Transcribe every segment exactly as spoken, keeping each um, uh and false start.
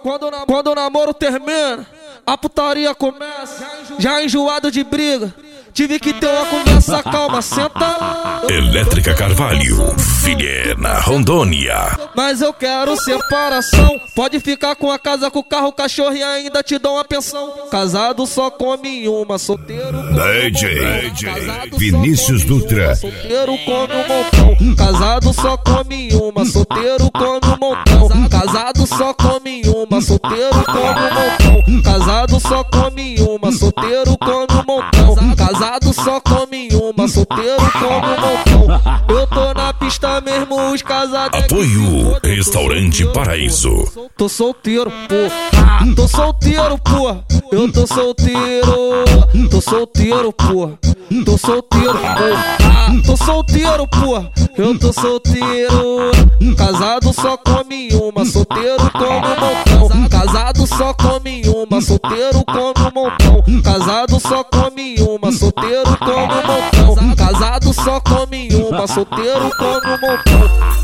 quando, na, quando o namoro termina, a putaria começa. Já enjoado de briga, tive que ter uma conversa calma, senta. Elétrica Carvalho, Vilhena, Rondônia. Mas eu quero separação. Pode ficar com a casa, com o carro, o cachorro e ainda te dou uma pensão. Casado só come uma, solteiro come D J, um montão. Vinícius Dutra. Solteiro come um montão. Casado só come uma, solteiro come um montão. Casado só come uma, solteiro come um montão. Casado só come uma, solteiro come um montão. Casado só come uma, solteiro come um montão. Eu tô na pista mesmo, os casados. Apoio Restaurante Paraíso. Tô solteiro, pô. Tô solteiro, pô. Eu tô solteiro. Tô solteiro, pô. Tô solteiro, pô. Tô solteiro, pô. Eu tô solteiro. Casado só come uma, solteiro come um montão. Casado só come uma, solteiro come um montão. Casado só come uma, solteiro come um montão. Casado só come uma, solteiro come um montão.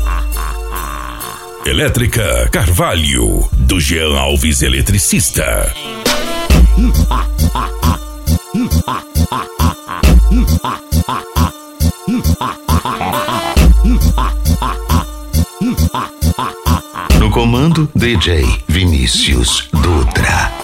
Elétrica Carvalho, do Jean Alves Eletricista. No comando, D J Vinícius Dutra.